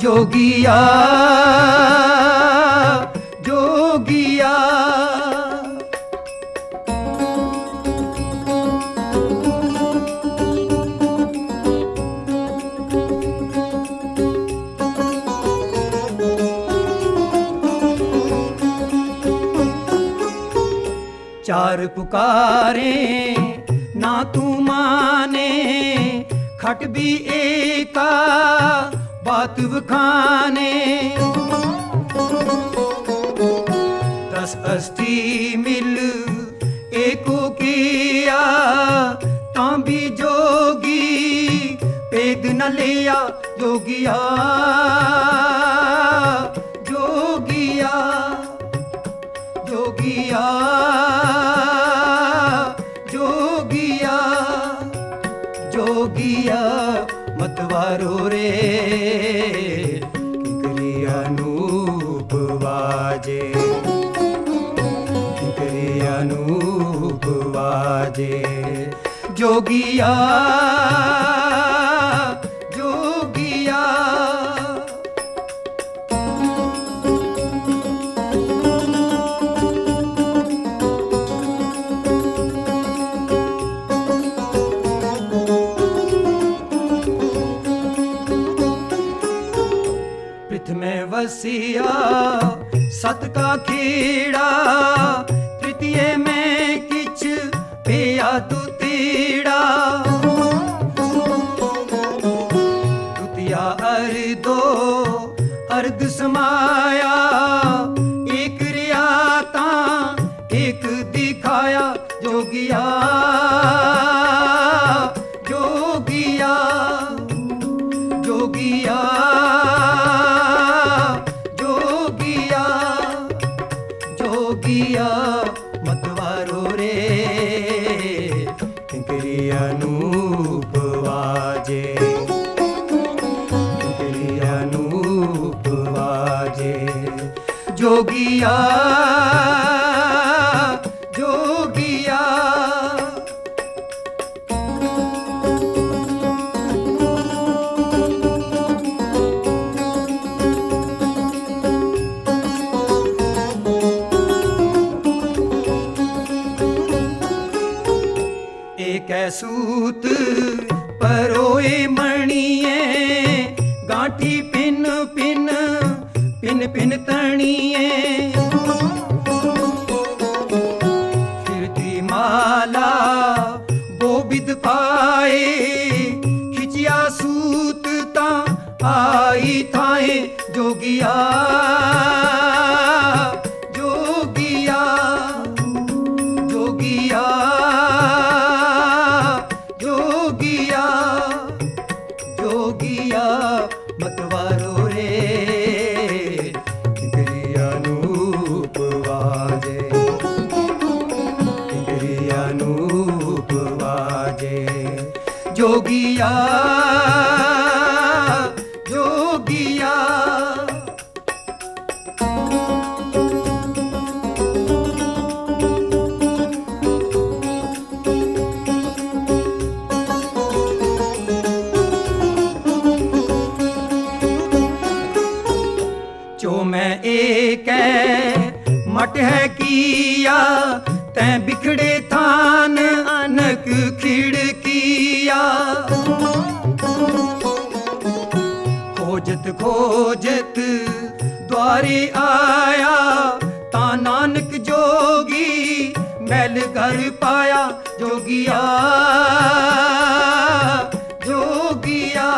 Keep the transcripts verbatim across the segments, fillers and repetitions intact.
जोगिया जोगिया। चार पुकारे ना तू माने, खट भी एका बात बखाने। दस अस्थि मिल एको किया, तां भी जोगी पेद न लिया। जोगिया जोगिया जोगिया जोगिया जोगिया मतवारो रे, किकरी अनूप बाजे, किकरी अनूप बाजे। जोगिया जोगिया। में वसिया सत का खेड़ा, तृतीय में किछ पिया दुतीड़ा। दुतिया अर्दो अर्ध समाया, एक रियाता एक दिखाया। जोगिया जोगिया जोगिया जोगिया मतवारो रे, किकरी अनूप बाजे, किकरी अनूप बाजे। जोगिया जोगिया। एक सूत परोए मणिए, गांठी पिन पिन पिन पिन तणिए। फिरती माला गोबिद पाए, खिचिया सूत ता आई थाए। जोगिया जोगिया जोगिया जोगिया जोगिया मतवारो रे, किकरी अनूप बाजे, किकरी अनूप बाजे। जोगिया जोगिया। जो मैं एक मट है किया, तैं बिखड़े थान अनक खिड़किया। खोजत खोजत द्वारे आया, ता नानक जोगी मैल घर पाया। जोगिया जोगिया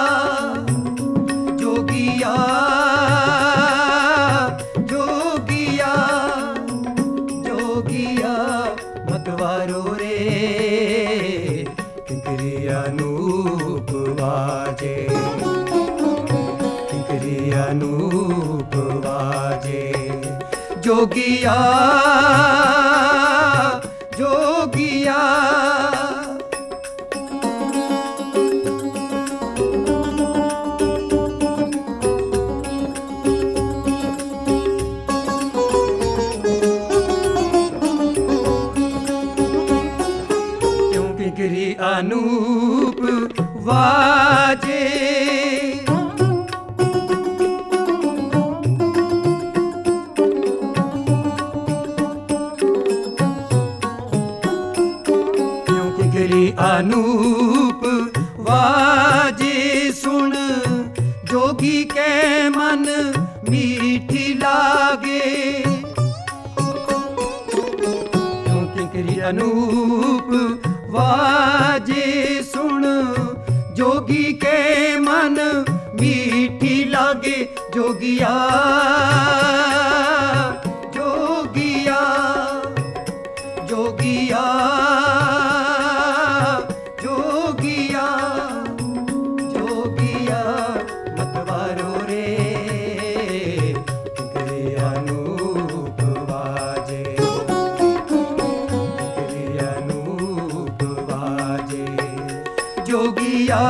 जोगिया जोगिया जोगिया मतवारो रे, किकरी अनूप बाजे, किकरी अनूप बाजे। जोगिया जोगिया। किकरी अनूप वाजे, जोगी के मन मीठी लागे, क्यों किंकरी अनूप वाजे सुन, जोगी के मन मीठी लागे। जोगिया जोगिया जोगिया जोगिया जोगिया मतवारो रे, किंकरी अनूप वाजे, किंकरी अनूप वाजे। जोगिया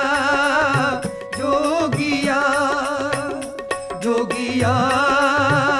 जोगिया जोगिया